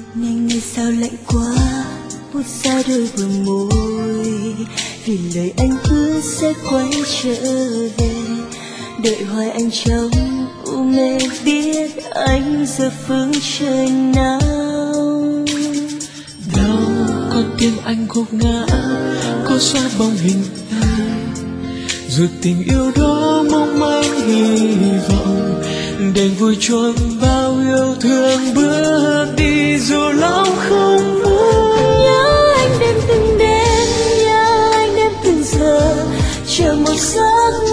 Nhanh ngày sao lạnh quá, buốt xa đôi bờ môi, vì lời anh hứa sẽ quay trở về. Đợi hoài anh trong u mê, biết anh giờ phương trời nào. Đâu có tiếng anh gục ngã, có xóa bóng hình anh, dù tình yêu đó mong manh hy vọng, đành vui chuông bao yêu thương bước đi dù lòng không muốn. Nhớ anh đêm từng đêm, nhớ anh đêm từng giờ, chờ một giấc